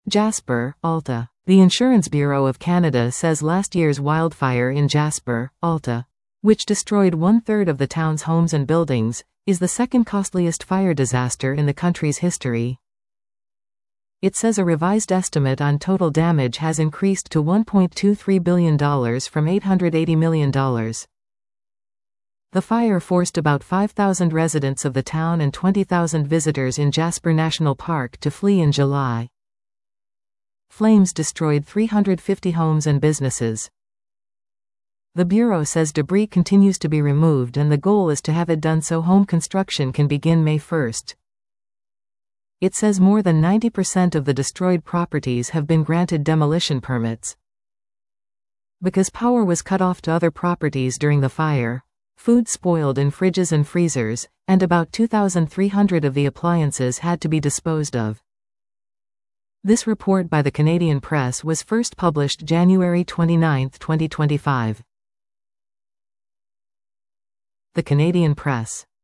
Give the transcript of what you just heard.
Jasper, Alta. The Insurance Bureau of Canada says last year's wildfire in Jasper, Alta, which destroyed 1/3 of the town's homes and buildings, is the second costliest fire disaster in the country's history. It says a revised estimate on total damage has increased to $1.23 billion from $880 million. The fire forced about 5,000 residents of the town and 20,000 visitors in Jasper National Park to flee in July. Flames destroyed 350 homes and businesses. The Bureau says debris continues to be removed and the goal is to have it done so home construction can begin May 1. It says more than 90% of the destroyed properties have been granted demolition permits. Because power was cut off to other properties during the fire, food spoiled in fridges and freezers, and about 2,300 of the appliances had to be disposed of. This report by the Canadian Press was first published January 29, 2025. The Canadian Press.